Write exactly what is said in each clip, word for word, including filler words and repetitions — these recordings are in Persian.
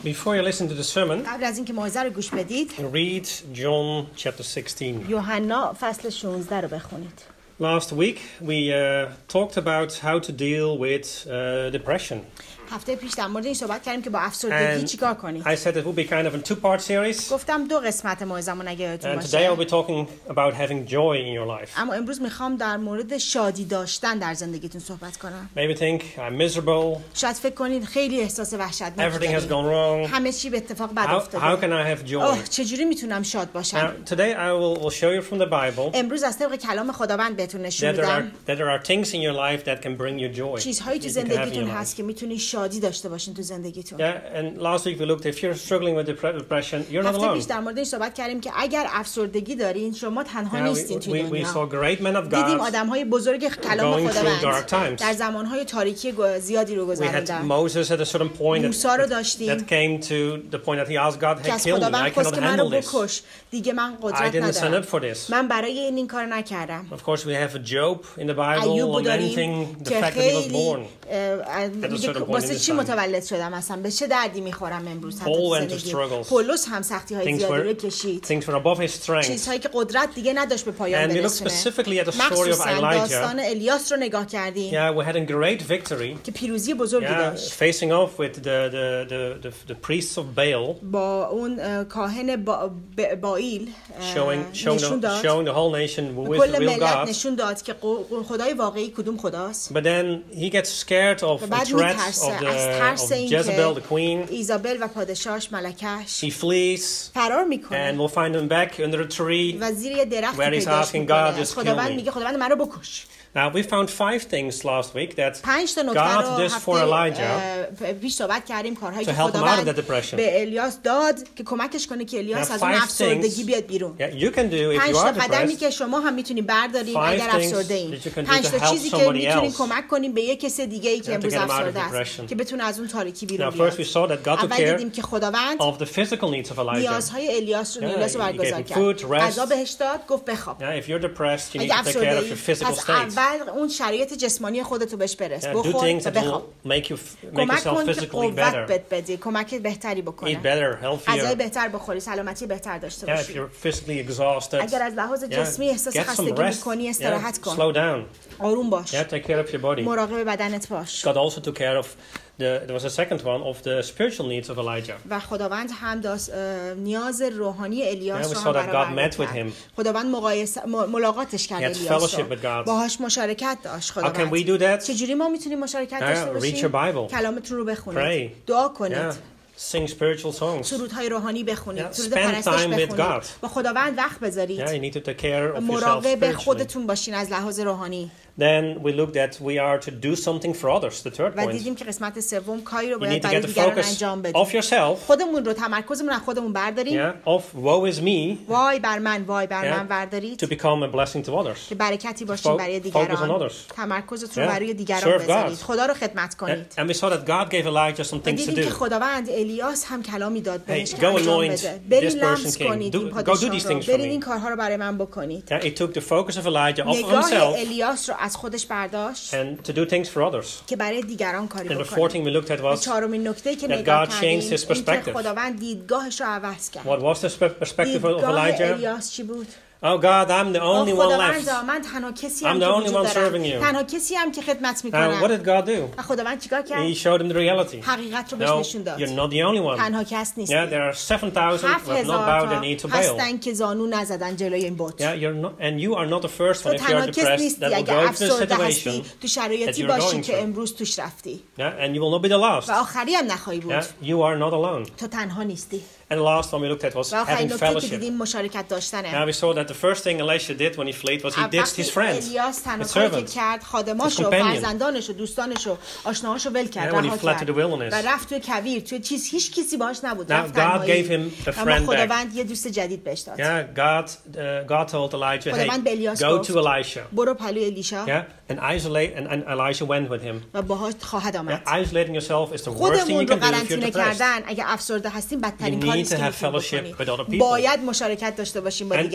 Before you listen to the sermon, قبل از اینکه موعظه رو گوش بدید read John chapter sixteen. یوحنا فصل شانزده رو بخونید. Last week we uh, talked about how to deal with uh, depression. هفته پیش در مورد این صحبت کردیم که با افسردگی چیکار کنیم. I said it would be kind of a two-part series. گفتم دو قسمت موعظه‌مون اگه یادتون And today I'll باشه. be talking about having joy in your life. اما امروز میخوام در مورد شادی داشتن در زندگیتون صحبت کنم. Maybe think I'm miserable. شاید فکر کنید خیلی احساس وحشتناکی Everything has دارید. gone wrong. همه چی به اتفاق بد How, how افتاده. can I have joy? اوه چجوری میتونم شاد باشم؟ Now, today I will, will show you from the Bible امروز از طریق کلام خداوند بهتون نشون that there, are, میدم that there are things in your life that can bring you joy. چیزهایی تو that you can have in زندگیتون your هست life. که میتونی شادی داشته باشین تو زندگیتون. Yeah, and last week we looked if you're struggling with depression, you're not هفته alone. پیش در مورد این صحبت کردیم که اگر افسردگی دارین شما تنها Yeah, نیستین we, تو we, we دنیا. saw great men of دیدیم God. آدم‌های بزرگ کلام going through dark خداوند times. در زمان‌های تاریکی گو- زیادی رو We had گذروندن. Moses at a certain point موسی رو that, داشتیم that came to the point that he asked God, که hey, از kill me, I خداوند خواست cannot که منو handle this. بکش. دیگه من I قدرت didn't sign up ندارم. for this. من برای این این کار نکردم. Of course, we have a Job in the Bible ایوب رو lamenting داریم the که fact that he was خیلی born. اه، میگه certain point واسه in his چی time. متولد شدم اصلا به چه دردی میخورم امروز حتی Paul تو went through زندگی. struggles. پولس هم سختی‌های Things زیادی were, رو کشید. things were above his strength. چیزهایی که قدرت دیگه نداشت به پایان And we looked برسونه. specifically at the story of مخصوصا داستان Elijah. الیاس رو نگاه کردیم Yeah, we had a great victory. که پیروزی بزرگی Yeah, داشت. facing off with the, the, the, the, the priests of Baal, با اون اه، کاهن با ب- بائیل اه، showing, showing, نشون the, داد showing the whole nation who is کل the real ملت God. نشون داد که قو- خدای واقعی کدوم خداست. But then he gets scared of the بعد threats میترسه of, از the, ترس of این Jezebel, the که queen. ایزابل و پادشاهش ملکش He flees, فرار and میکنه we'll find him back under a tree. و زیر یه درختی where he's پیداش asking میکنه. God, از just خداوند kill me. میگه خداوند منو بکش. Now, we found five things last week that پنج تا نکته God رو did for هفته Elijah اه، پیش صحبت کردیم کارهایی to که help him out of خداوند the depression. به الیاس داد که کمکش کنه که الیاس Now, از اون five افسردگی things بیاد بیرون. yeah, you can do if پنج you تا are قدمی depressed. که شما هم میتونید بردارین Five اگر things افسرده این. that you can do پنج to تا help چیزی که somebody میتونین else. کمک کنین به یک کس دیگه ای که Yeah, to امروز get him out of افسرده است depression. که بتونه از اون تاریکی بیرون Now, بیاد. first we saw that God took اول care دیدیم که خداوند of the physical needs of Elijah. نیازهای الیاس رو Yeah, الیاس رو he برگزار gave him کرد. food, rest. غذا بهش داد گفت بخواب. Yeah, if you're depressed, you need اگه to take care of افسرده your ای physical پس state. اول اون شرایط جسمانی خودتو بهش برس. Yeah, do بخور things و that بخواب. will make you f- make کمک yourself کن که physically قوت better. بهت بده. کمک بهتری Eat بکنه. better, غذای healthier. بهتر بخوری، سلامتی بهتر داشته Yeah, if باشی. you're physically exhausted, اگر از لحاظ yeah, جسمی احساس get some خستگی rest. میکنی Yeah, استراحت کن. slow down. آروم باش. Yeah, take care of your body. مراقب بدنت باش. God also took care of the. There was a second one of the spiritual needs of Elijah. و خداوند هم داست اه، نیاز روحانی الیاس Yeah, we رو saw هم that God برآورده met with کرد. him. خداوند مقایسه م- ملاقاتش کرد He had الیاس fellowship with رو. God. باهاش مشارکت داشت How can we خداوند. do that? چجوری ما میتونیم مشارکت Yeah, داشته read باشیم؟ your Bible. کلامتون رو بخونید. Pray. دعا کنید. Yeah, sing spiritual songs. سرودهای روحانی بخونید. Yeah, سرود spend پرستش time with بخونید. God. با خداوند وقت بذارید. Yeah, you need to take care of yourself مراقب spiritually. خودتون باشین از لحاظ روحانی. Then we looked at we are to do something for others. The third و point. دیدیم که قسمت سوم کاری رو You باید need to برای get the دیگران focus انجام بدیم. off yourself. خودمون رو تمرکزمون از خودمون برداریم. Yeah, of woe is me. وای بر من، وای بر Yeah, من بردارید. to become a blessing to others. که برکتی باشین Fo- برای focus on دیگران. others. تمرکزتون رو Yeah. برای دیگران Serve بذارید. God. خدا رو خدمت کنید. And we saw that God gave Elijah some و things to دیدیم که do. خداوند الیاس هم کلامی داد بهش Hey, که go انجام anoint بده. برین this person لمس king. کنید Do- این go do پادشاه these رو. things for برین me. این کارها رو برای من بکنید. Yeah, he took the focus of Elijah off of نگاه himself الیاس رو از خودش برداشت and to do things for others. که برای دیگران کاری And the بکنه. fourth thing we looked at was چهارمین نکته که that نگاه God کردیم changed his این که perspective. خداوند دیدگاهش رو عوض کرد. what was the spe- perspective of دیدگاه Elijah? الیاس چی بود؟ Oh God, I'm the only آه، one خداوند left. من تنها کسی I'm هم the که only وجود one دارم. serving you. تنها کسی هم که خدمت Now, what میکنم. did God do? و خداوند چیکار کرد؟ He showed him the reality. حقیقت رو بهش No, نشون داد. you're not the only one. تنها کس نیست. Yeah, there are seven thousand هفت who have not هزار bowed their knee to تا Baal. هستن که زانو نزدن جلوی این بت. Yeah, you're not, and you are not the first one تو if you're تنها کس depressed نیستی that will اگه go into the افسرده situation. هستی تو شرایطی that you're باشی going که through. امروز توش رفتی Yeah, and you will not be the last. و آخری هم نخواهی بود. Yeah, you are not alone. تو تنها نیستی. And the last one we looked at was و آخرین having نکته که fellowship. دیدیم مشارکت Now داشتنه. we saw that the first thing Elisha did when he fled was he ditched his وقتی friends, الیاس تنها his کاری که servants. کرد خادماشو، his companion. فرزندانشو، دوستانشو، آشناهاشو ول کرد، Yeah, when he رها fled to the کرد wilderness. و رفت توی کویر، توی چیز هیچ کسی باهاش نبود. Now رفت God تنهایی. gave him a اما friend back. خداوند یه دوست جدید بهش داد. Yeah, God, uh, God told Elijah, خداوند به hey, الیاس go گفت to Elisha. برو پلوی الیشا Yeah, and isolate, and, and Elisha went with him. و باهاش خواهد آمد. Yeah, isolating yourself is the worst thing خودمون you رو can do if you're قرنطینه depressed. کردن اگه افسرده هستیم بدترین You کاری need است to که have میتونیم fellowship with other بکنیم. people. باید مشارکت داشته باشیم با And دیگران. not just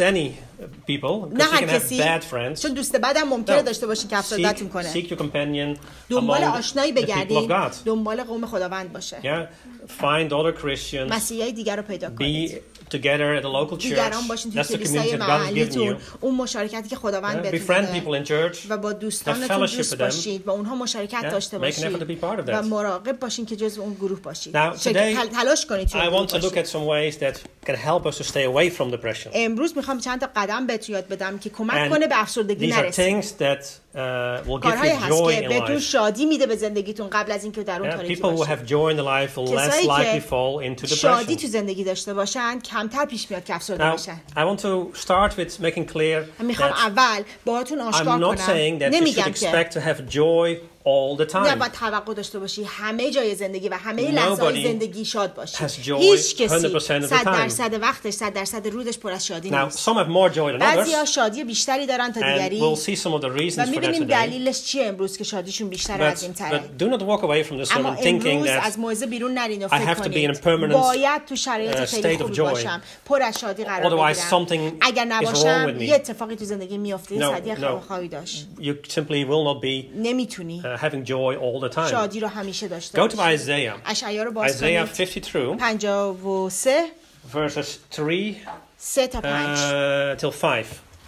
any people, نه because you هر can have کسی، bad friends. چون دوست بدم ممکنه No. داشته باشین که افسردتون Seek, کنه. seek your companion دنبال among آشنایی the people of بگردین، God. دنبال قوم خداوند باشه. Yeah, find other Christians. مسیحیای دیگر رو پیدا Be کنید. together at a local church. دیگران باشین توی That's the کلیسای community that God has given محلیتون، you. اون مشارکتی که خداوند Yeah, بهتون befriend داده. people in church. و با Have دوستانتون fellowship دوست with them. باشید، با اونها مشارکت Yeah, داشته make an effort to باشید be part of و that. مراقب باشین که جزو اون گروه باشید. Now, شرکت- today, تل- تلاش کنید توی I اون want گروه to look باشید. at some ways that can help us to stay away from depression. امروز میخوام چند تا قدم بهتون یاد بدم که کمک And کنه به افسردگی these are نرسید. things that uh, will give کارهایی you هست joy که in بهتون life. شادی میده به زندگیتون قبل از اینکه در اون Yeah, تاریکی people who باشید. have joy in their life will less کسایی likely که fall into شادی depression. تو زندگی داشته باشن کمتر پیش میاد که افسرده Now, بشن. I want to start with making clear میخوام that اول باهاتون آشکار I'm not saying کنم، that you should نمیگم که expect to have joy all the time. نباید توقع داشته باشی همه جای زندگی و همه لحظه های Nobody زندگی شاد باشی. has joy هیچ کسی one hundred percent of the صد time. درصد وقتش صد درصد رودش پر از شادی Now, نیست. some have more joy than بعضی others, ها شادی بیشتری دارن تا and دیگری we'll see some of the و reasons for that میبینیم today. دلیلش چیه امروز که شادیشون بیشتر But, از این تره. but do not walk away from this اما sermon thinking امروز that از موعظه بیرون نرین و I فکر have to be in a کنید permanent, باید تو شرایط uh, خیلی state of خوبی joy. باشم، پر از شادی قرار Otherwise بگیرم. something اگر is wrong نباشم with me. یه اتفاقی تو زندگی میفته، No, شادی no. خواهی داشت. you simply will not be نمیتونی uh, having joy all the time. شادی رو همیشه داشته Go to باشی. Isaiah. اشعیا رو باز Isaiah کنید. fifty-two, پنجاه و سه verses three سه تا پنج. uh, till five.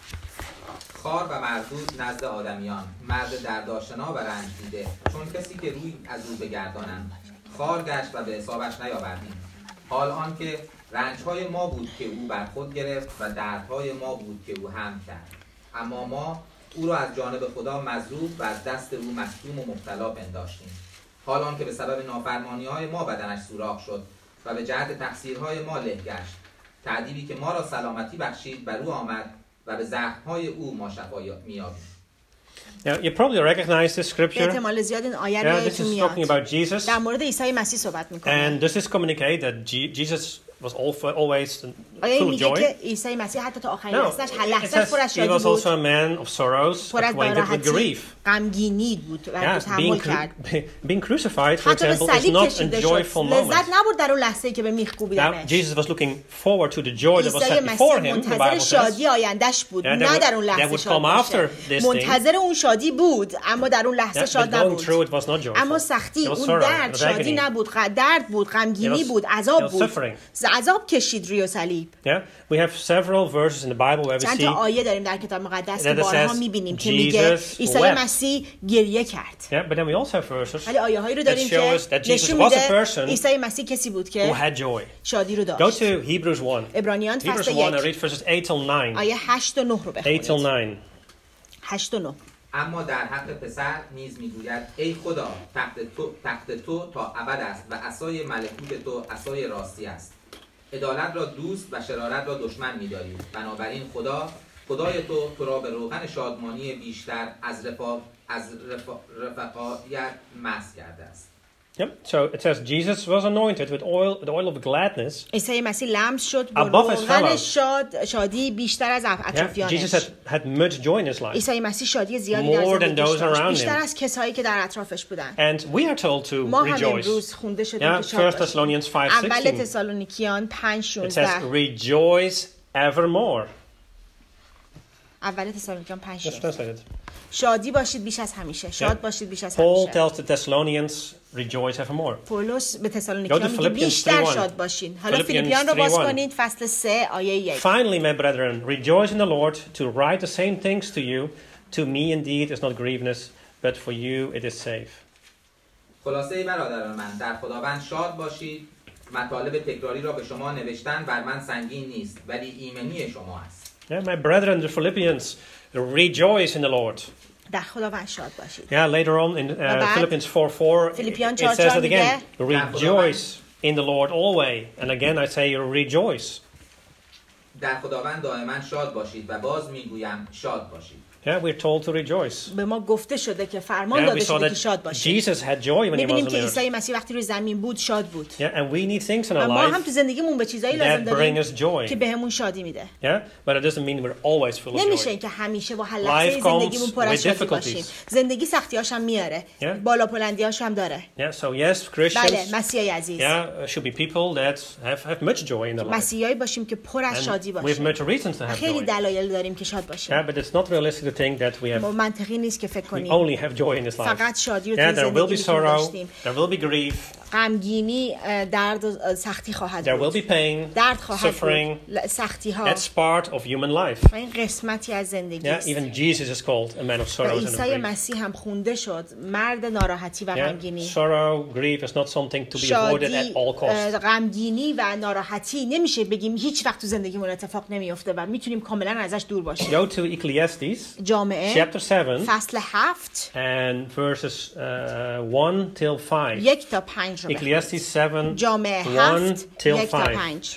خار و مردود نزد آدمیان، مرد دردآشنا و رنج دیده، چون کسی که روی از او بگردانند. خار گشت و به حسابش نیاوردیم. حال آن که رنجهای ما بود که او بر خود گرفت و دردهای ما بود که او حمل کرد. اما ما او را از جانب خدا مضروب و از دست او مصدوم و مبتلا پنداشتیم. حال آن که به سبب نافرمانی‌های ما بدنش سوراخ شد و به جهت تقصیرهای ما له گشت. تعذیبی که ما را سلامتی بخشید بر او آمد و به زخم‌های او ما شفا می‌یابیم. Now, you probably recognize this به scripture. احتمال زیاد این آیه رو Yeah, this یادتون is talking میاد. about Jesus. در مورد عیسی مسیح صحبت میکنه. And does this communicate that Je- Jesus was al- always آیا full این of میگه joy? که عیسی مسیح حتی تا آخرین No, لحظه‌اش هر it لحظه‌اش پر از says he شادی was بود، also a man of sorrows, پر از acquainted with ناراحتی، grief. غمگینی بود و Yeah, تحمل being, کرد. cru- being crucified, for حتی به example, is صلیب not a کشیده شد. joyful لذت moment. نبرد در اون لحظه‌ای که به میخ Now, کوبیدنش. Jesus was looking forward to the joy that was عیسی set before مسیح him, the منتظر Bible says. شادی آیندهش بود، Yeah, that نه would- در اون that لحظه would شاد come باشه. after this thing. منتظر اون شادی بود، اما در اون لحظه Yeah, شاد but going نبود. through it was not joyful. اما سختی، It was اون sorrow, درد it was شادی agony. نبود، غ- درد بود، غمگینی It was- بود، عذاب it was بود. suffering. عذاب کشید روی صلیب. Yeah, we have several verses in the Bible where we چند see تا آیه داریم در کتاب مقدس که that it بارها says می‌بینیم که میگه Jesus عیسی wept. مسیح گریه کرد. Yeah, but then we also have verses ولی آیه هایی رو that داریم show که us that Jesus نشون was a میده person عیسی مسیح کسی بود who که had joy. شادی رو Go داشت. to Hebrews one. عبرانیان Hebrews فصل one, I یک read verses eight till nine. آیه هشت و نه رو eight till بخونید. nine. هشت و نه. اما در حق پسر نیز میگوید ای خدا تخت تو, تخت تو تا ابد است و عصای ملکوت تو عصای راستی است. عدالت را دوست و شرارت را دشمن می‌داری. بنابراین خدا خدای تو تو را به روغن شادمانی بیشتر از رفا از رفا رفقایت مس کرده است. Yep. So it says Jesus was anointed with oil, the oil of gladness. عیسی مسیح لمس شد با Above his روغن fellows. شاد شادی بیشتر از Yeah, Jesus اطرافیانش. had, had much joy in his life. عیسی مسیح شادی زیادی در More than زندگیش those داشت، around بیشتر him. از کسایی که در اطرافش بودن. And we are told to ما هم rejoice. امروز خونده شدیم Yeah, که شاد First باشیم. Thessalonians five اول sixteen. تسالونیکیان پنج It شانزده. says rejoice evermore. اول تسالونیکیان پنج Let's شانزده. translate it. شادی باشید بیش از همیشه. شاد باشید بیش از Paul همیشه. tells the Thessalonians rejoice evermore. پولس به Go تسالونیکیان to میگه Philippians بیشتر three one. شاد باشین. حالا Philippians فیلیپیان رو three باز one. کنید فصل سه آیه یک. Finally, my brethren, rejoice in the Lord. To write the same things to you, to me indeed is not grievous, but for you it is safe. خلاصه برادران من در خداوند شاد باشید. مطالب تکراری را به شما نوشتن بر من سنگین نیست ولی ایمنی شما است. Yeah, my brethren, the Philippians, rejoice in the Lord. در خداوند شاد باشید. Yeah, later on in uh, بعد Philippians four four, it فیلیپیان it چهار says چهار that again. میگه Rejoice in the Lord always. And again I say rejoice. در خداوند دائما شاد باشید و باز میگویم شاد باشید. Yeah, we're told to rejoice. به ما گفته شده که فرمان Yeah, we داده saw شده که that شاد باشیم. Jesus had joy when he was می‌بینیم on که earth. عیسی مسیح وقتی روی زمین بود شاد بود. Yeah, and we need things in و our ما هم life تو زندگیمون به چیزایی لازم that bring us داریم joy. که بهمون شادی میده. Yeah, but it doesn't mean we're always full of نمیشه joy. اینکه همیشه با هر Life لحظه comes زندگیمون پر از with شادی difficulties. باشیم. زندگی سختی‌هاش هم میاره. Yeah. بالا بلندی‌هاش هم داره. Yeah, so yes, بله، Christians, مسیحای عزیز. yeah, should be people that have, have much joy in their life. مسیحایی باشیم که پر از شادی And we have باشیم. much reasons to have خیلی joy. دلایل داریم که شاد باشیم. Yeah, but it's not realistic to think that we have منطقی نیست که فکر we کنیم only have joy in this life. فقط شادی رو Yeah, توی there will be زندگیمون sorrow, داشتیم. there will be grief, غمگینی، درد و سختی خواهد there will بود. be pain, درد خواهد suffering. بود. سختی ها. That's part of human life. و این قسمتی از زندگی Yeah, است. even Jesus is called a man of و sorrows and of عیسی grief. مسیح هم خونده شد مرد ناراحتی و Yeah, غمگینی. sorrow, grief is not something to be avoided شادی، at all costs. غمگینی و ناراحتی نمیشه بگیم هیچ وقت تو زندگیمون اتفاق نمیفته و میتونیم کاملا ازش دور باشیم. Go to Ecclesiastes جامعه chapter seven فصل هفت and verses uh, one till five. یک تا پنج رو بخونید. Ecclesiastes seven, جامعه one هفت till یک تا five. پنج.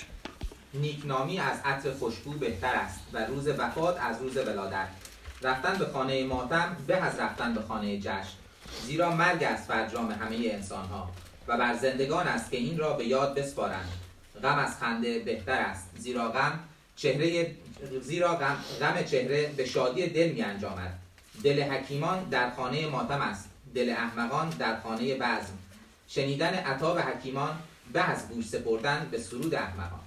نیکنامی از عطر خوشبو بهتر است و روز وفات از روز ولادت. رفتن به خانه ماتم به از رفتن به خانه جشن، زیرا مرگ است فرجام همه انسانها و بر زندگان است که این را به یاد بسپارند. غم از خنده بهتر است، زیرا غم چهره زیرا غم, غم چهره به شادی دل می انجامد. دل حکیمان در خانه ماتم است، دل احمقان در خانه بزم. شنیدن عتاب حکیمان به از گوش سپردن به سرود احمقان.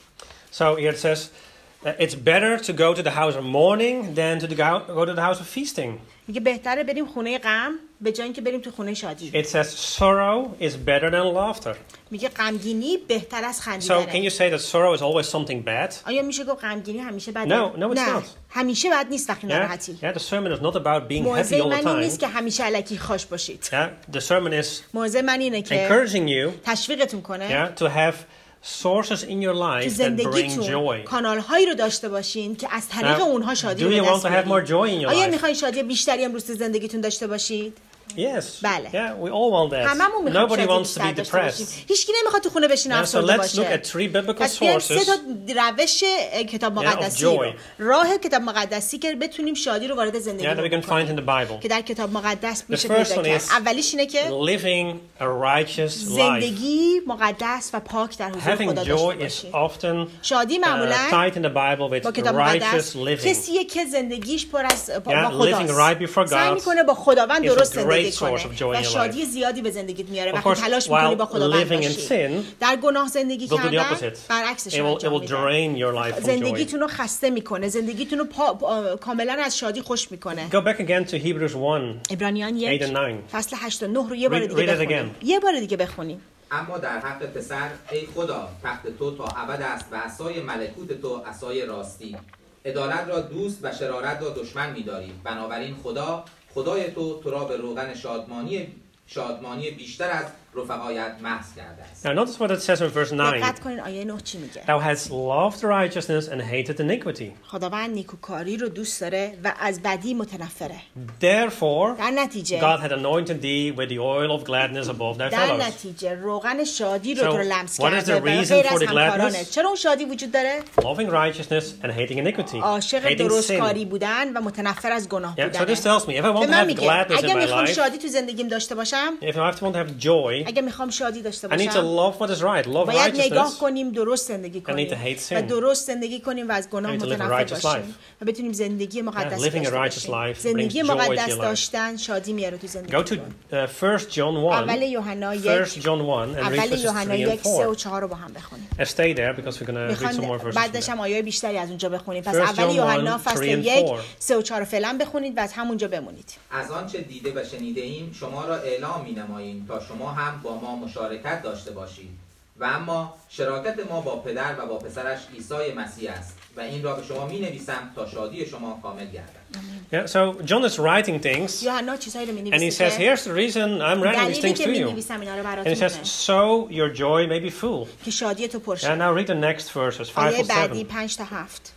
So here it says, uh, it's better to go to the house of mourning than to the go, go to the house of feasting. میگه بهتره بریم خونه غم به جای اینکه بریم تو خونه شادی. It says sorrow is better than laughter. میگه غمگینی بهتر از So can خندیدنه. you say that sorrow is always something bad? آیا میشه گفت غمگینی همیشه بده؟ No, no, it's نه. not. همیشه بد نیست وقتی Yeah, ناراحتی. yeah. The sermon is not about being happy موضوع all the من این نیست time. که همیشه الکی خوش باشید. Yeah, the sermon is موضوع من اینه که encouraging you, تشویقتون کنه yeah, to have sources in your تو life that bring زندگیتون joy. کانال هایی رو داشته باشین که از طریق Now, اونها شادی do رو you به want دست to have more joy in بیارید. your آیا life? میخواین شادی بیشتری امروز تو زندگیتون داشته باشید؟ Yes. بله. Yeah, we all want that. هممون میخوایم Nobody شادی wants to بیشتر be داشته باشیم. depressed. هیچکی نمیخواد تو خونه بشینه Yeah, so افسرده let's look باشه. at three biblical پس بیایم سه تا sources. روش کتاب Yeah, of مقدسی رو joy. راه کتاب مقدسی که بتونیم شادی رو وارد Yeah, that we زندگیمون can find in کنیم the Bible. که در کتاب مقدس میشه first پیدا one کرد. is اولیش اینه که Living a righteous life. زندگی مقدس و پاک در حضور Having خدا joy داشته is باشیم. often شادی uh, معمولا tied in the Bible با with کتاب righteous مقدس living. کسیه که زندگیش پر از با Yeah, living right before خداست. سعی God میکنه با خداوند is a درست great زندگی source of joy کنه in و your شادی life. زیادی به زندگیت میاره Of وقتی course, تلاش میکنی با while خداوند living in باشی. sin در گناه زندگی will do the کردن opposite. برعکسش It will, it انجام will میده. drain your life from joy. زندگیتون رو خسته میکنه، زندگیتون رو پا... پا... کاملا از شادی خوش میکنه. Go back again to Hebrews one. عبرانیان یک eight and nine. فصل هشت و نه رو یه بار Read- دیگه read it بخونیم. یه بار دیگه بخونیم. اما در حق پسر ای خدا تخت تو تا ابد است و عصای ملکوت تو عصای راستی. عدالت را دوست و شرارت را دشمن می‌داری. بنابراین خدا خدای تو تو را به روغن شادمانی شادمانی بیشتر از رفقایت محض کرده است. Now notice what it says in verse nine. دقت کنین آیه نه چی میگه. Thou hast loved righteousness and hated iniquity. خداوند نیکوکاری رو دوست داره و از بدی متنفره. Therefore, در نتیجه God had anointed thee with the oil of gladness above thy در fellows. نتیجه روغن شادی رو So, تو رو لمس what is کرده the و reason غیر for از the همکارانه. gladness? چرا اون شادی وجود داره؟ Loving righteousness and hating iniquity. عاشق Hating درستکاری sin. بودن و متنفر از گناه Yeah, so بودن. this tells me if I want به to من have میگه gladness in اگه my میخوام life, شادی تو زندگیم داشته باشم، if I want to have joy, اگه میخوام شادی داشته I need to باشم، love what is right, love باید نگاه righteousness, کنیم درست زندگی need کنیم to hate sin. و درست زندگی کنیم و از گناه I need to live a متنفر righteous باشیم life. و بتونیم زندگی مقدس living a داشته righteous باشیم. life زندگی brings joy to your مقدس life. داشتن شادی میاره تو Go زندگی. to uh, First John اول one, یوحنا یک First John one, and read اول verses یوحنا three and یک سه و four. چهار رو با هم بخونیم. Uh, stay there because we're going to read some more میخوان verses. from بعدش there. هم آیه بیشتری از اونجا بخونیم. پس First اول John یوحنا one, فصل three and یک four. سه و چهار فعلا بخونید و از همونجا بمونید. از آنچه دیده و شنیده ایم شما را اعلام می‌نماییم تا شما هم با ما مشارکت داشته باشید. و اما شراکت ما با پدر و با پسرش عیسی مسیح است و این را به شما می‌نویسم تا شادی شما کامل گردد. Yeah, so John is writing things, یوحنا چیزایی رو and he می‌نویسه says, که "Here's the reason I'm writing these دلیلی things که to you." می‌نویسم اینا رو And he براتون says, "So your joy may be full." که شادی تو پر And شه. now read the next verses, five آیه to بعدی seven. پنج تا هفت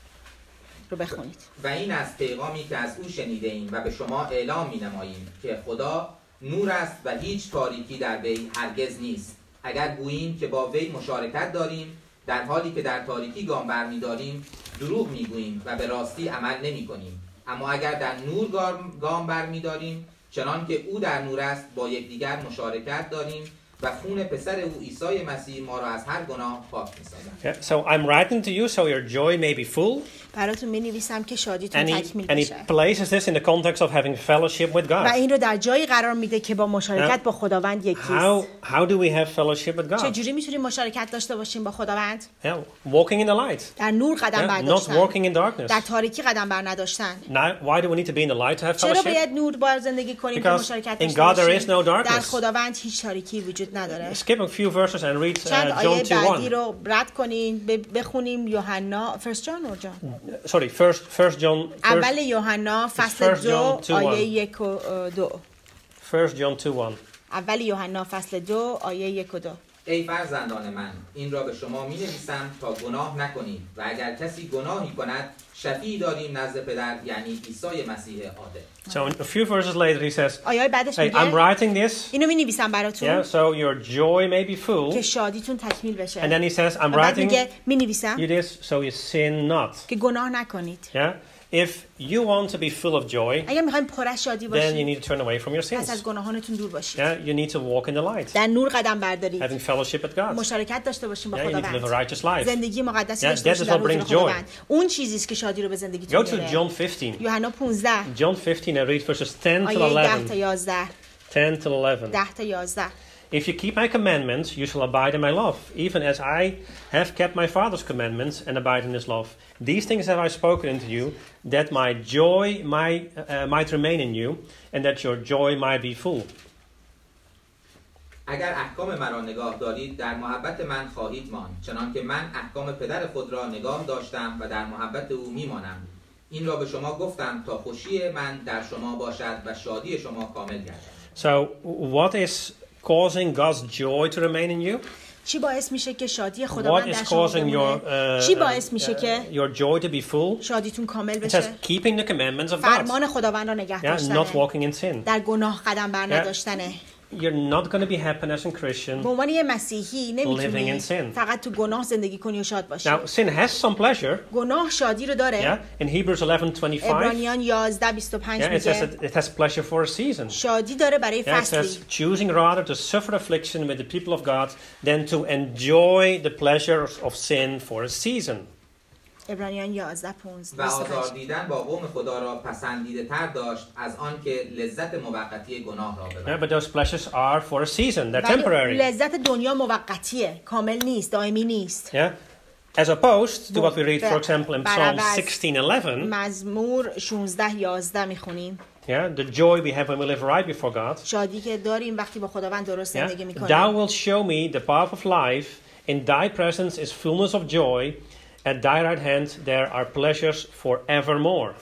رو بخونید. و این از پیغامی که از او شنیده ایم و به شما اعلام می‌نماییم که خدا نور است و هیچ تاریکی در وی هرگز نیست. اگر گوییم که با وی مشارکت داریم در حالی که در تاریکی گام برمی‌داریم دروغ می‌گوییم و به راستی عمل نمی‌کنیم. اما اگر در نور گام, گام برمی‌داریم چنان که او در نور است با یکدیگر مشارکت داریم و خون پسر او عیسی مسیح ما را از هر گناه پاک می‌سازد. Yeah, so I'm writing to you so your joy may be full. براتون می‌نویسم که شادیتون And he, تکمیل and he بشه. places this in the context of having fellowship with و God. این رو در جایی قرار میده که با مشارکت Yeah. با خداوند یکیست. How, how do we have fellowship with God? چجوری میتونیم مشارکت داشته باشیم با خداوند؟ Yeah, walking in the light. در نور قدم Yeah, not برداشتن. walking in darkness. در تاریکی قدم بر نداشتن. Now, why do we need to be in the light to have چرا fellowship? باید نور بار زندگی کنیم که Because مشارکت in داشته God there باشیم؟ is no darkness. در خداوند هیچ تاریکی وجود نداره. Skip a few verses and read چند uh, آیه John two بعدی one. رو رد کنین ب- بخونیم یوحنا فرست جان or جان Sorry, first, first John, اول first, یوحنا فصل First دو John two آیه one. یک و اه، دو first John two one. اول یوحنا فصل دو آیه یک و دو. ای فرزندان من این را به شما می نویسم تا گناه نکنید و اگر کسی گناهی کند شفیعی داریم نزد پدر یعنی عیسی مسیح عادل. So a few verses later he says, آیه بعدش hey, I'm میگه writing this, اینو می نویسم براتون yeah, so your joy may be full. که شادیتون تکمیل بشه. And then he says, I'm و بعد writing میگه می نویسم you this so you sin not. که گناه نکنید. Yeah? If you want to be full of joy, اگر میخوایم پر از شادی then you باشید need to turn away from your پس از sins. گناهانتون دور باشید. Yeah? You need to walk in the light, در نور قدم بردارید. having fellowship with God. مشارکت داشته باشیم با Yeah, you need to live a خداوند. righteous life. زندگی مقدسی Yeah, داشته that باشید is در what حضور brings joy. خداوند. اون چیزی است که شادی رو به Go زندگیتون to میاره. John fifteen. یوحنا پانزده John fifteen, I read verses ten till آیه ده تا eleven. یازده ten till eleven. ده تا یازده. If you keep my commandments, you shall abide in my love, even as I have kept my Father's commandments and abide in his love. These things have I spoken unto you, that my joy might, uh, might remain in you, and that your joy might be full. اگر احکام مرا نگاه دارید در محبت من خواهید ماند چنان که من احکام پدر خود را نگاه داشتم و در محبت او میمانم. این را به شما گفتم تا خوشی من در شما باشد و شادی شما کامل گردد. So, what is causing God's joy to remain in you? چی باعث میشه که شادی What خداوند is در شما causing your, بمونه؟ uh, چی باعث میشه که uh, your joy to be full? شادیتون کامل It says بشه؟ keeping the commandments of God. فرمان خداوند را نگه Yeah, not داشتنه. walking in sin. در گناه قدم بر Yeah. نداشتنه. You're not going to be happy as a Christian. به عنوان یه مسیحی نمیتونی Living in sin. فقط تو گناه زندگی کنی و شاد باشی. Now, sin has some pleasure. گناه شادی رو داره. Yeah, in Hebrews eleven twenty-five, عبرانیان یازده بیست و پنج yeah, it says میگه that it has pleasure for a season. شادی داره برای Yeah, it فصلی. says choosing rather to suffer affliction with the people of God than to enjoy the pleasures of sin for a season. عبرانیان یازده پانزده و بیست و آزار پنج. دیدن با قوم خدا را پسندیده تر داشت از آن که لذت موقتی گناه را Yeah, ببرد. but those pleasures are for a season. They're ولی temporary. لذت دنیا موقتیه، کامل نیست، دائمی نیست. Yeah, as opposed to what we read, for ب- example, in Psalm برعوض sixteen eleven. مزمور شانزده یازده میخونیم. Yeah, the joy we have when we live right before God. شادی که داریم وقتی با خداوند درست Yeah, زندگی میکنیم. thou wilt show me the path of life. In thy presence is fullness of joy. At thy right hand there are pleasures forevermore.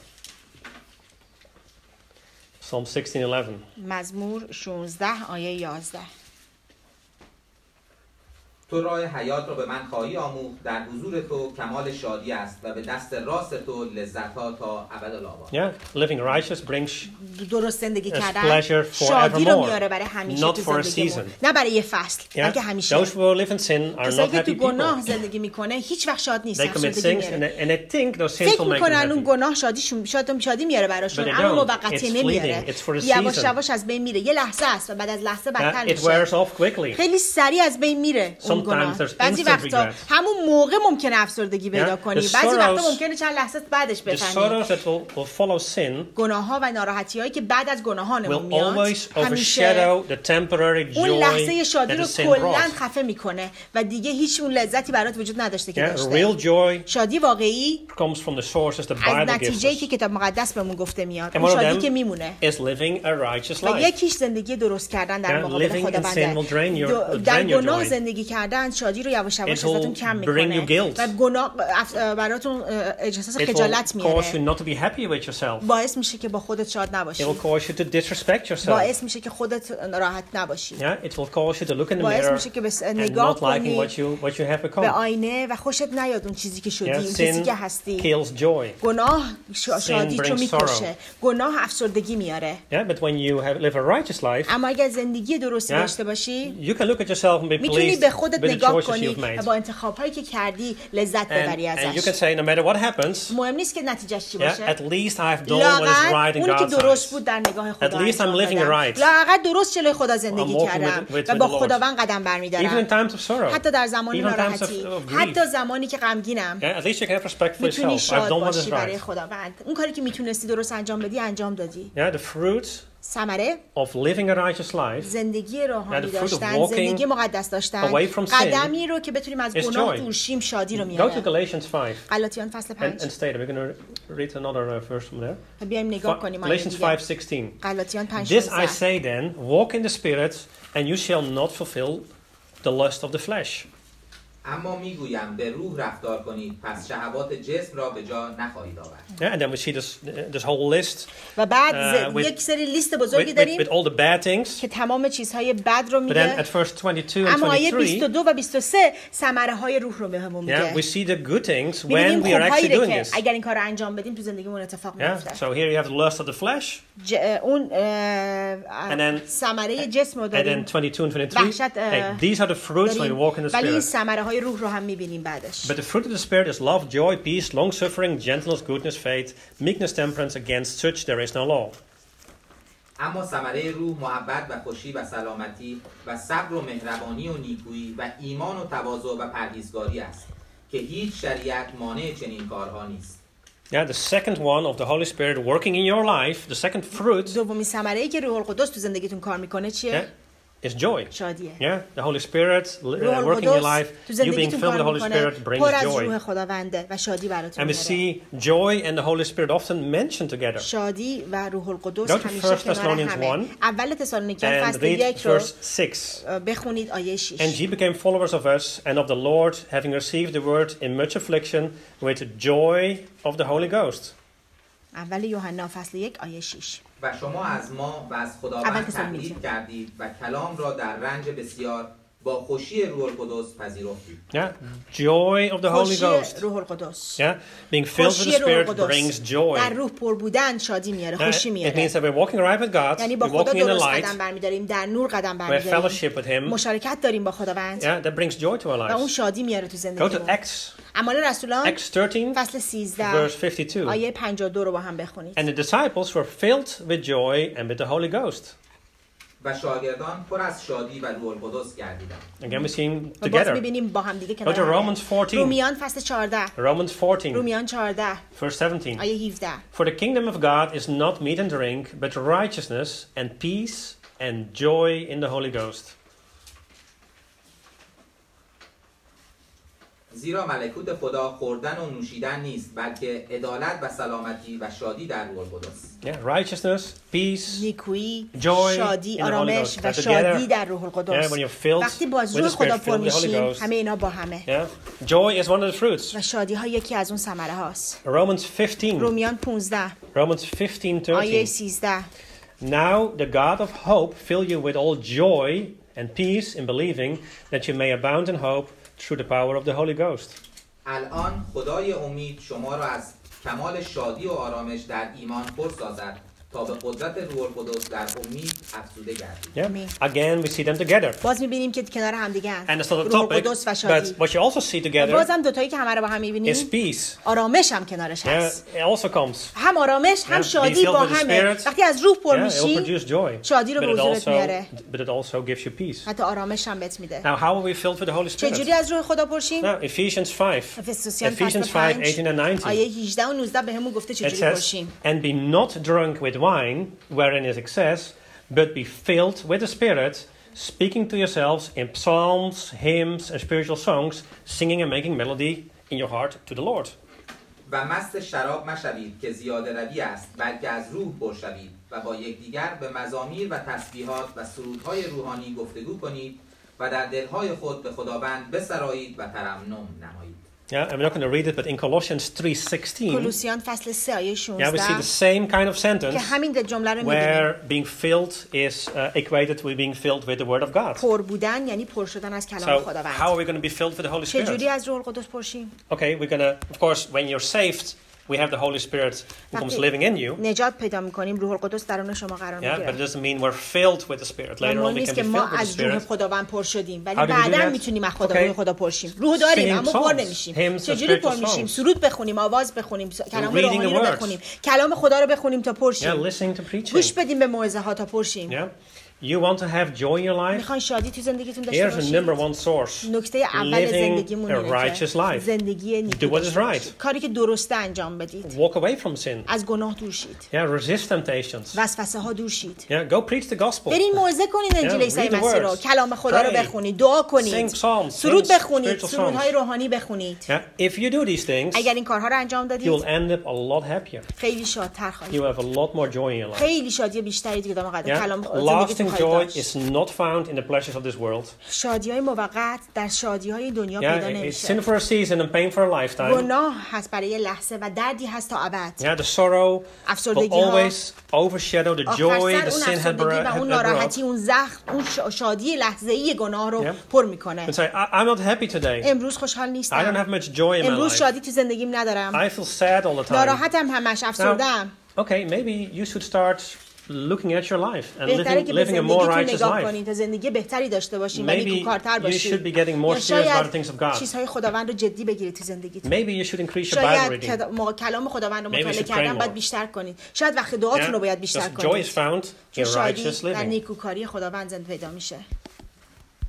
Psalm sixteen eleven. مزمور شانزده آیه یازده. تو راه حیات را به من خواهی آموخت، در حضور تو کمال شادی است و به دست راست تو لذت‌ها تا ابدالآباد. Yeah, living righteous brings درست زندگی As کردن pleasure شادی رو forevermore. میاره برای همیشه Not تو for a زندگیمون. season. نه برای یه فصل، yeah, بلکه همیشه. those who live in sin are کسایی not که تو happy گناه people. زندگی میکنه هیچ وقت شاد نیست. They commit sins and they, and they think those sins فکر will make them میکنن اون happy. گناه شادیشون شاد شادی میاره براشون، But they اما don't. موقتی It's نمیاره. fleeting. It's for a یواش season. یواش از بین میره. یه لحظه است و بعد از لحظه بدتر Yeah, it میشه. wears off quickly. خیلی سریع از بین میره اون Sometimes گناه. there's بعضی instant وقتا regret. همون موقع ممکنه افسردگی پیدا Yeah, کنی. the بعضی وقتا sorrows- ممکنه چند لحظه بعدش The بفهمی. sorrows that will, will follow sin گناه ها و ناراحتی هایی که بعد از گناهانمون will میاد always همیشه overshadow the temporary اون لحظه joy شادی that رو the sin کلاً brought. خفه میکنه و دیگه هیچ اون لذتی برات وجود نداشته که Yeah, داشته. real joy شادی واقعی comes from the sources the از Bible gives نتیجه‌ای us. که کتاب مقدس بهمون گفته میاد. And اون one of شادی them که میمونه. is living a righteous و life. یکیش زندگی درست کردن در Yeah, مقابل living in sin خداونده. will drain your- دو- will در drain your گناه joy. زندگی کردن شادی رو یواش یواش It will ازتون کم bring میکنه you guilt. و گناه اف- براتون احساس It will خجالت cause you میاره. not to be happy with yourself. باعث میشه که با خودت شاد It نباشی. will cause you to disrespect yourself. باعث میشه که خودت راحت نباشی. Yeah, it will cause you to look in the باعث mirror میشه که به and نگاه not liking کنی what you what you have به become. آینه و خوشت نیاد اون چیزی که شدی، Yeah, اون چیزی sin که هستی. kills joy. گناه شا- شادی تو brings میکشه. گناه افسردگی میاره. Yeah, but when you have live a righteous life, اما اگر زندگی درستی Yeah. داشته باشی you can look at yourself and be میتونی pleased به خودت خودت with the نگاه choices کنی you've و made. با انتخاب‌هایی که کردی لذت And, ببری and you can ازش. say, no matter what happens, مهم نیست که نتیجهش چی yeah, باشه. at least I've done what is لااقل right in اونی که God's درست eyes. بود در نگاه خدا At least I'm انجام living دادم. right. لااقل درست جلوی خدا زندگی I'm walking کردم with- with- و with با the Lord. خداوند قدم Even in برمیدارم. times of sorrow. حتی در زمان Even in times of, ناراحتی، of grief. حتی زمانی که غمگینم، Yeah, at least you can have respect for میتونی yourself. I've شاد done what is باشی برای right. خداوند. اون کاری که میتونستی درست انجام بدی انجام دادی. Yeah, the fruit ثمره of living a righteous life زندگی روحانی and the fruit of داشتن، walking زندگی مقدس داشتن، away from sin قدمی رو که بتونیم از is گناه joy. دور شیم شادی رو Go to میاره. Galatians five غلاطیان فصل and, پنج. and stay there. We're going to read another uh, verse from there. بیایم نگاه کنیم آیه Galatians دیگه. five sixteen. غلاطیان پنج This I شانزده. say then, walk in the Spirit, and you shall not fulfill the lust of the flesh. اما میگویم به روح رفتار کنید پس شهوات جسم را به جا نخواهید آورد. Yeah, and then we see this uh, this whole list و بعد Uh, ز- with- یک سری لیست with, بزرگی with, داریم with all the bad things. که تمام چیزهای بد رو But then میگه. at verse twenty-two and اما آیه twenty-three, بیست و دو و بیست و سه ثمره های روح رو بهمون yeah, we میگه. see the good things when می‌بینیم we are خوب‌هایی actually رو doing که this. اگر این کار رو انجام بدیم تو زندگیمون اتفاق Yeah, میفته. so here you have the lust of the flesh, ج- اون اه، And then- ثمره جسم رو and داریم then twenty-two and twenty-three. وحشت، uh, Hey, these are the fruits when داریم، we walk in the ولی این Spirit. ثمره های روح رو هم میبینیم بعدش. But the fruit of the Spirit is love, joy, peace, long-suffering, gentleness, goodness, faith, meekness, temperance. Against such there is no law. اما ثمره روح محبت و خوشی و سلامتی و صبر و مهربانی و نیکویی و ایمان و تواضع و پرهیزگاری است که هیچ شریعت مانع چنین کارها نیست. Yeah, the second one of the Holy Spirit working in your life, the second fruit, دومین ثمره ای که روح القدس تو زندگیتون کار میکنه yeah, چیه؟ is joy. شادیه. Yeah, the Holy Spirit uh, روح working in your القدس life, تو you being زندگیتون filled with the کار Holy میکنه، Spirit brings پر از روح joy. خداونده و شادی براتون And we میاره. see joy and the Holy Spirit often mentioned together. شادی و روح القدس Go to همیشه First کنار Thessalonians همه. one اول تسالونیکیان And فصل read یک رو verse six. بخونید آیه And شش. ye became followers of us and of the Lord, having received the word in much affliction with joy of the Holy Ghost. اول یوحنا فصل یک آیه شش. و شما از ما و از اول خداوند تسالونیکی. تقلید کردید و کلام را در رنج بسیار با خوشی روح القدس پذیرفتید. Yeah, joy of the Holy خوشی Ghost. روح القدس. Yeah, being filled with خوشی the روح Spirit القدس. brings joy. در روح پر بودن شادی میاره، Yeah, خوشی it means میاره. that we're walking right with God, یعنی we're با خدا walking in the درست light, قدم برمیداریم، در نور قدم we have برمیداریم. fellowship with Him. مشارکت داریم با خداوند Yeah, that brings joy to our و اون lives. شادی میاره تو Go to زندگیمون. Acts, اعمال رسولان Acts thirteen, فصل سیزده verse fifty-two. آیه پنجاه و دو رو با هم بخونید. And the disciples were filled with joy and with the Holy Ghost. و شاگردان پر از شادی و روح القدس گردیدند. Again, we see them و باز together. میبینیم با هم دیگه Go کنار to همه. Romans fourteen, رومیان فصل چهارده Romans fourteen, رومیان چهارده verse seventeen. آیه هفده. For the kingdom of God is not meat and drink, but righteousness and peace and joy in the Holy Ghost. زیرا ملکوت خدا خوردن و نوشیدن نیست بلکه عدالت و سلامتی و شادی در روح القدس. Yeah, righteousness, peace, نیکویی، joy شادی، in the Holy آرامش Ghost. و That together, شادی در روح yeah, القدس. when you're filled وقتی با از with روح the خدا Spirit, پر filled with the Holy میشیم، Ghost. همه اینا با همه. Yeah, joy is one of the fruits. و شادی ها یکی از اون ثمره هاست. Romans fifteen, رومیان پانزده Romans fifteen آیه thirteen. سیزده. Now the God of hope fill you with all joy and peace in believing, that you may abound in hope through the power of the Holy Ghost. الان خدای امید شما را از کمال شادی و آرامش در ایمان پر سازد تا به قدرت روح القدس در امید افزوده گردید. Yeah. Amen. Again, we see them together. باز میبینیم که کنار هم دیگه And هستند. it's not a روح topic, القدس و شادی. but what you also see together بازم دوتایی که همه رو با هم is میبینیم، peace. آرامش هم کنارش Yeah, هست. it also comes. هم آرامش هم Yeah, شادی be filled با with the همه. Spirit. وقتی از روح پر Yeah, it will میشی، produce joy. شادی رو But به it حضورت also, میاره. but it also gives you peace. حتی آرامش هم بهت میده. Now, how are we filled with the Holy چجوری Spirit? از روح خدا پرشیم؟ Now, Ephesians five, افسوسیان فصل Ephesians five, پنج eighteen and nineteen. آیه هجده و نوزده به همون گفته It چجوری says, پرشیم. and be not drunk with wine, wherein is excess, but be filled with the Spirit, speaking to yourselves in psalms, hymns, and spiritual songs, singing and making melody in your heart to the Lord. و مست شراب مشوید که زیاده روی است بلکه از روح پر شوید و با یکدیگر به مزامیر و تسبیحات و سرودهای روحانی گفتگو کنید و در دلهای خود به خداوند بسرایید و ترنم نمایید. Yeah, and we're not going to read it, but in Colossians three sixteen, کولوسیان فصل سه آیه yeah, we see شانزده the same kind of sentence که همین جمله رو میبینیم. where being filled is uh, equated with being filled with the Word of God. پر بودن یعنی پر شدن از کلام So, how خداوند. are we going to be filled with the Holy چجوری Spirit? از روح القدس پرشیم؟ Okay, we're going to, of course, when you're saved, we have the Holy Spirit who comes living in you. نجات پیدا می‌کنیم روح القدس درون شما قرار Yeah, but می‌گیره. it doesn't mean we're filled with the Spirit. Later on we can be که ما filled with the از روح Spirit. خداوند پر شدیم ولی How do we do بعداً that? میتونیم از خدا Okay. روح خدا پر شیم. روح داریم Singing اما پر songs, نمیشیم. hymns and چجوری پر spiritual میشیم؟ songs. سرود بخونیم، آواز بخونیم، کلام reading روحانی the رو words. بخونیم، کلام خدا رو بخونیم تا پر Yeah, شیم. listening to preaching. گوش بدیم به موعظه ها تا پر شیم. Yeah. You want to have joy in your life? میخواین شادی تو زندگیتون داشته Here's the باشید. number one source. نکته اول Living زندگیمون a اینه که righteous life. زندگی نیکی Do what is داشته باشید. right. کاری که درسته انجام بدید. Walk away from sin. از گناه دور شید. Yeah, resist temptations. وسوسه ها دور شید. Yeah, go preach the gospel. برین موعظه کنین انجیل Yeah, عیسی read the مسیح رو، words. کلام خدا رو Pray. بخونید، دعا کنید، Sing psalms, سرود hymns, بخونید، spiritual سرودهای songs. روحانی بخونید. Yeah, if you do these things, اگر این کارها رو انجام you'll دادید end up a lot happier. خیلی شادتر You خواهید. have a lot more joy in your life. خیلی شادی بیشتری دیگه دام قدر Yeah, کلام زندگیتون lasting خواهید joy داشت. is not found in the pleasures of this world. شادی‌های موقت در شادی‌های دنیا Yeah, پیدا it's نمیشه. sin for a season and pain for a lifetime. گناه هست برای لحظه و دردی هست تا ابد. Yeah, the sorrow will افسردگی‌ها always overshadow the joy آخر the اون sin had افسردگی و brought. اون ناراحتی، اون زخم، اون شا- شادی لحظه‌ای گناه رو Yeah. پر میکنه. And say, I- I'm not happy today. امروز خوشحال I don't نیستم. have much joy in my امروز life. شادی تو زندگیم ندارم. I feel sad all the time. ناراحتم همش، افسردم. Okay, maybe you should start looking at your life and بهتره living, که به living a more زندگیتون righteous نگاه life. کنید تا زندگی بهتری داشته باشین و Maybe نیکوکارتر you باشین. should be getting more یا serious about the شاید things of God. چیزهای خداوند رو جدی بگیرید تو زندگیتون. Maybe you should increase your Bible شاید reading. کد- ما- کلام خداوند رو Maybe you مطالعه should pray کردن باید more. بیشتر کنید. شاید وقت دعاتون رو باید بیشتر Because joy is کنید. found چون in شادی righteous در living. نیکوکاری خداوند زنده پیدا میشه.